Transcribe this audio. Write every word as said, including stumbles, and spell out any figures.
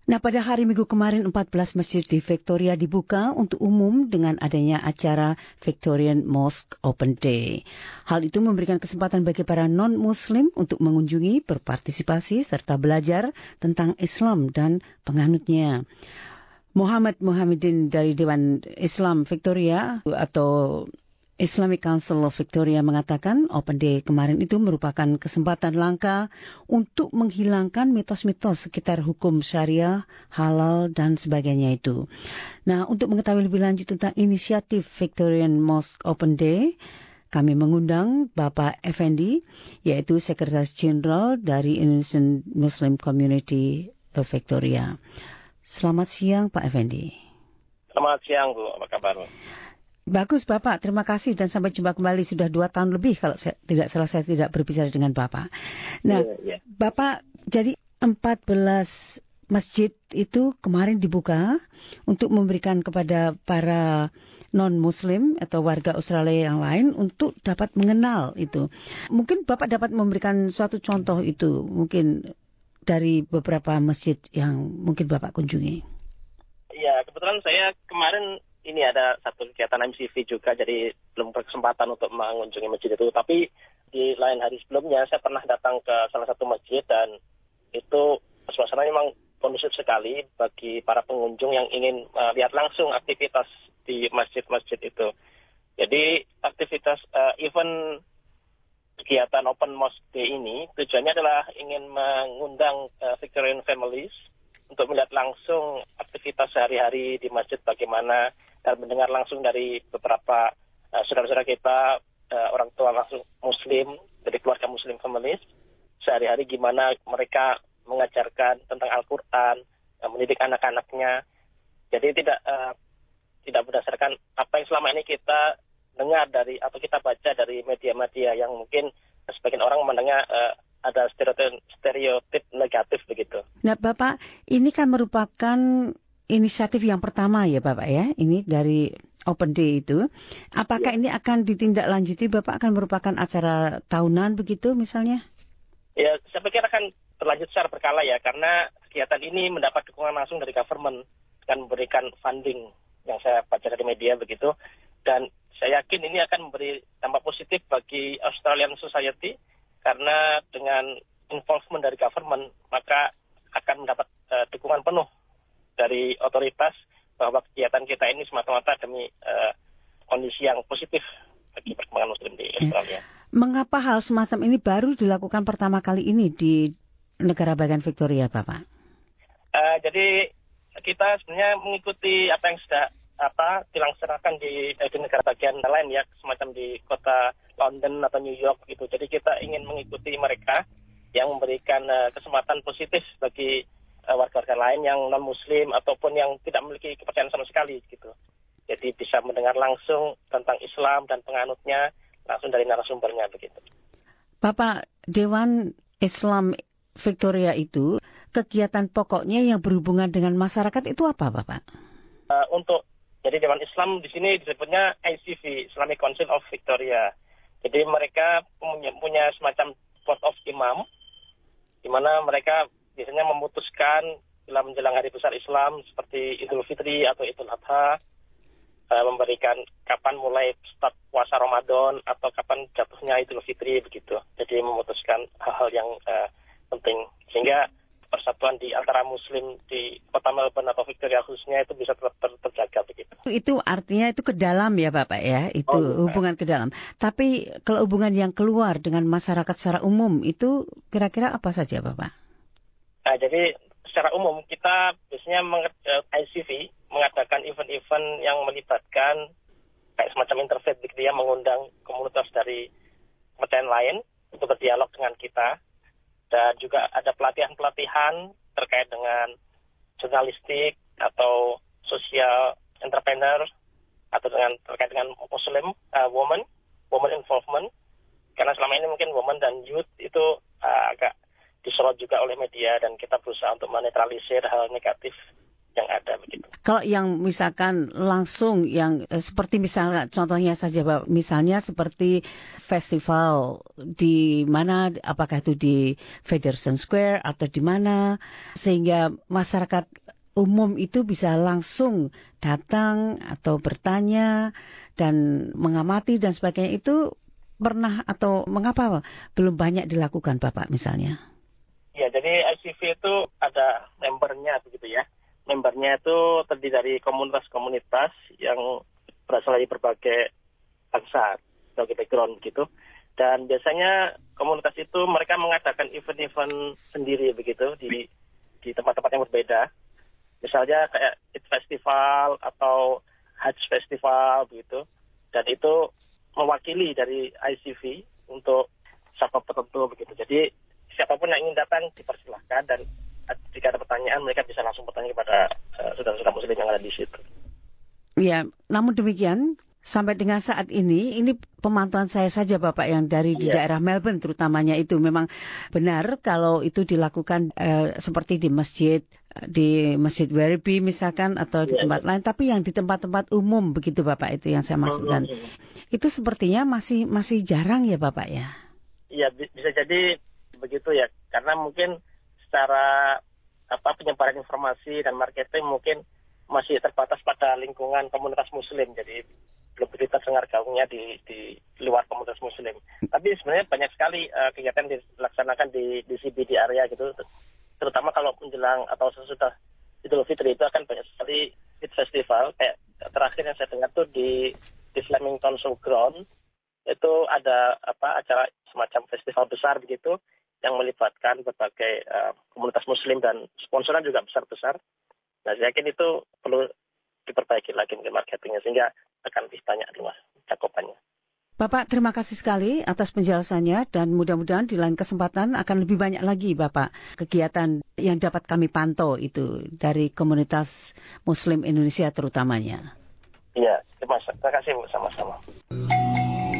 Nah, pada hari Minggu kemarin empat belas masjid di Victoria dibuka untuk umum dengan adanya acara Victorian Mosque Open Day. Hal itu memberikan kesempatan bagi para non-Muslim untuk mengunjungi, berpartisipasi, serta belajar tentang Islam dan penganutnya. Muhammad Muhammadin dari Dewan Islam Victoria atau Islamic Council of Victoria mengatakan Open Day kemarin itu merupakan kesempatan langka untuk menghilangkan mitos-mitos sekitar hukum syariah, halal, dan sebagainya itu. Nah, untuk mengetahui lebih lanjut tentang inisiatif Victorian Mosque Open Day, kami mengundang Bapak Effendi, yaitu Sekretaris Jenderal dari Indonesian Muslim Community of Victoria. Selamat siang, Pak Effendi. Selamat siang, Bu. Apa kabar? Bagus Bapak, terima kasih dan sampai jumpa kembali. Sudah dua tahun lebih kalau saya tidak salah saya tidak berbicara dengan Bapak. Nah, yeah, yeah. Bapak, jadi empat belas masjid itu kemarin dibuka untuk memberikan kepada para non-Muslim atau warga Australia yang lain untuk dapat mengenal itu. Mungkin Bapak dapat memberikan suatu contoh itu, mungkin dari beberapa masjid yang mungkin Bapak kunjungi. Iya, kebetulan saya kemarin ini ada satu kegiatan M C V juga, jadi belum berkesempatan untuk mengunjungi masjid itu. Tapi di lain hari sebelumnya, saya pernah datang ke salah satu masjid dan itu suasananya memang kondusif sekali bagi para pengunjung yang ingin uh, lihat langsung aktivitas di masjid-masjid itu. Jadi aktivitas uh, event kegiatan Open Mosque Day ini tujuannya adalah ingin mengundang uh, Victorian families untuk melihat langsung aktivitas sehari-hari di masjid bagaimana, dan mendengar langsung dari beberapa uh, saudara-saudara kita, uh, orang tua langsung Muslim, dari keluarga Muslim families, sehari-hari gimana mereka mengajarkan tentang Al-Quran, uh, mendidik anak-anaknya. Jadi tidak uh, tidak berdasarkan apa yang selama ini kita dengar dari atau kita baca dari media-media yang mungkin sebagian orang mendengar uh, ada stereotip, stereotip negatif begitu. Nah, Bapak, ini kan merupakan inisiatif yang pertama ya Bapak ya, ini dari Open Day itu. Apakah ya. Ini akan ditindaklanjuti, Bapak akan merupakan acara tahunan begitu misalnya? Ya, saya pikir akan berlanjut secara berkala ya, karena kegiatan ini mendapat dukungan langsung dari government dan memberikan funding yang saya baca dari media begitu. Dan saya yakin ini akan memberi dampak positif bagi Australian Society, karena dengan involvement dari government maka akan mendapat uh, dukungan penuh dari otoritas bahwa kegiatan kita ini semata-mata demi uh, kondisi yang positif bagi perkembangan Muslim di Australia. Mengapa hal semacam ini baru dilakukan pertama kali ini di negara bagian Victoria, Bapak? Uh, jadi kita sebenarnya mengikuti apa yang sudah apa dilaksanakan di, di negara bagian lain ya, semacam di kota London atau New York gitu. Jadi kita ingin mengikuti mereka yang memberikan uh, kesempatan positif bagi uh, warga-warga lain yang non-Muslim ataupun yang tidak memiliki kepercayaan sama sekali gitu. Jadi bisa mendengar langsung tentang Islam dan penganutnya langsung dari narasumbernya begitu. Bapak, Dewan Islam Victoria itu kegiatan pokoknya yang berhubungan dengan masyarakat itu apa, Bapak? Uh, untuk jadi Dewan Islam di sini disebutnya I C V, Islamic Council of Victoria. Jadi mereka punya, punya semacam board of imam, di mana mereka biasanya memutuskan dalam menjelang hari besar Islam seperti Idul Fitri atau Idul Adha, uh, memberikan kapan mulai start puasa Ramadan atau kapan jatuhnya Idul Fitri begitu. Jadi memutuskan hal-hal yang uh, penting sehingga persatuan di antara Muslim di kota Melbourne atau Victoria khususnya itu bisa tetap ter- terjaga begitu. Itu artinya itu ke dalam ya Bapak ya, itu oh, hubungan ke dalam. Tapi kalau hubungan yang keluar dengan masyarakat secara umum itu kira-kira apa saja Bapak? Nah, jadi secara umum kita biasanya meng- I C V mengadakan event-event yang melibatkan kayak semacam interfaith, dia mengundang komunitas dari kepercayaan lain untuk berdialog dengan kita. Dan juga ada pelatihan-pelatihan terkait dengan jurnalistik atau social entrepreneur atau dengan terkait dengan Muslim uh, woman, woman involvement. Karena selama ini mungkin woman dan youth itu uh, agak disorot juga oleh media dan kita berusaha untuk menetralisir hal negatif yang ada begitu. Kalau yang misalkan langsung yang eh, seperti misalnya contohnya saja Bapak, misalnya seperti festival di mana, apakah itu di Federation Square atau di mana, sehingga masyarakat umum itu bisa langsung datang atau bertanya dan mengamati dan sebagainya, itu pernah atau mengapa belum banyak dilakukan Bapak misalnya? Ya, jadi I C V itu ada membernya begitu ya. Membernya itu terdiri dari komunitas-komunitas yang berasal dari berbagai bangsa, berbagai background begitu. Dan biasanya komunitas itu mereka mengadakan event-event sendiri begitu di di tempat-tempat yang berbeda. Misalnya kayak Eid Festival atau Hajj Festival begitu. Dan itu mewakili dari I C V untuk siapa tertentu begitu. Jadi siapapun yang ingin datang dipersilahkan, dan jika ada pertanyaan mereka bisa langsung bertanya kepada uh, saudara-saudara muslim yang ada di situ. Ya, namun demikian sampai dengan saat ini, ini pemantauan saya saja Bapak yang dari di Ya. daerah Melbourne terutamanya, itu memang benar kalau itu dilakukan uh, seperti di masjid, di Masjid Werribee misalkan atau di Ya, tempat ya. lain, tapi yang di tempat-tempat umum begitu Bapak, itu yang saya maksudkan. Hmm. Itu sepertinya masih masih jarang ya Bapak ya? Iya, bisa jadi begitu ya, karena mungkin secara apa penyebaran informasi dan marketing mungkin masih terbatas pada lingkungan komunitas muslim, jadi belum begitu terdengar gaungnya di di luar komunitas muslim. Tapi sebenarnya banyak sekali uh, kegiatan dilaksanakan di di C B D area gitu, terutama kalau menjelang atau sesudah Idul Fitri itu akan banyak sekali Eid Festival. Kayak terakhir yang saya dengar tuh di di Flemington Showground itu ada apa acara semacam festival besar begitu yang melibatkan berbagai uh, komunitas muslim dan sponsornya juga besar-besar. Nah, saya yakin itu perlu diperbaiki lagi mungkin marketingnya sehingga akan lebih banyak luas cakupannya. Bapak, terima kasih sekali atas penjelasannya, dan mudah-mudahan di lain kesempatan akan lebih banyak lagi Bapak kegiatan yang dapat kami pantau itu dari komunitas muslim Indonesia terutamanya. Iya, terima kasih Bu, sama-sama.